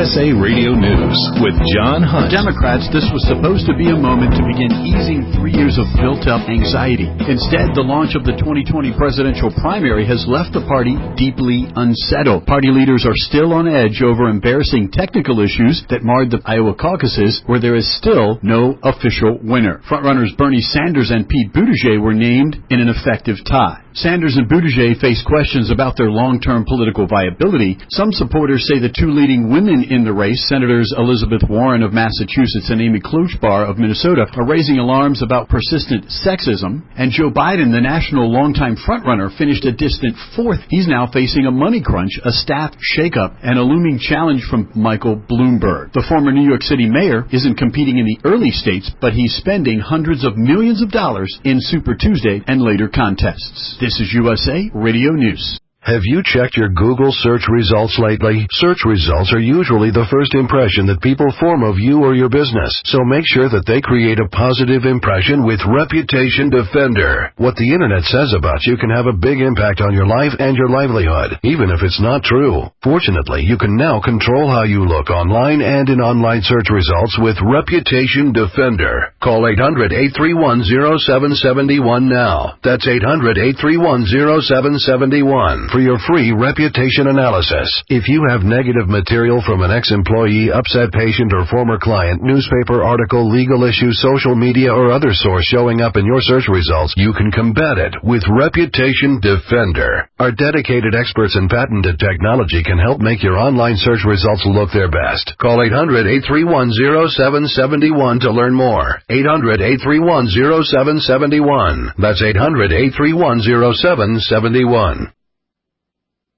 USA Radio News with John Hunt. Democrats, this was supposed to be a moment to begin easing 3 years of built-up anxiety. Instead, the launch of the 2020 presidential primary has left the party deeply unsettled. Party leaders are still on edge over embarrassing technical issues that marred the Iowa caucuses, where there is still no official winner. Frontrunners Bernie Sanders and Pete Buttigieg were named in an effective tie. Sanders and Buttigieg face questions about their long-term political viability. Some supporters say the two leading women in the race, Senators Elizabeth Warren of Massachusetts and Amy Klobuchar of Minnesota, are raising alarms about persistent sexism. And Joe Biden, the national longtime frontrunner, finished a distant fourth. He's now facing a money crunch, a staff shakeup, and a looming challenge from Michael Bloomberg. The former New York City mayor isn't competing in the early states, but he's spending hundreds of millions of dollars in Super Tuesday and later contests. This is USA Radio News. Have you checked your Google search results lately? Search results are usually the first impression that people form of you or your business, so make sure that they create a positive impression with Reputation Defender. What the internet says about you can have a big impact on your life and your livelihood, even if it's not true. Fortunately, you can now control how you look online and in online search results with Reputation Defender. Call 800-831-0771 now. That's 800-831-0771. For your free reputation analysis. If you have negative material from an ex-employee, upset patient, or former client, newspaper article, legal issue, social media, or other source showing up in your search results, you can combat it with Reputation Defender. Our dedicated experts in patented technology can help make your online search results look their best. Call 800-831-0771 to learn more. 800-831-0771. That's 800-831-0771.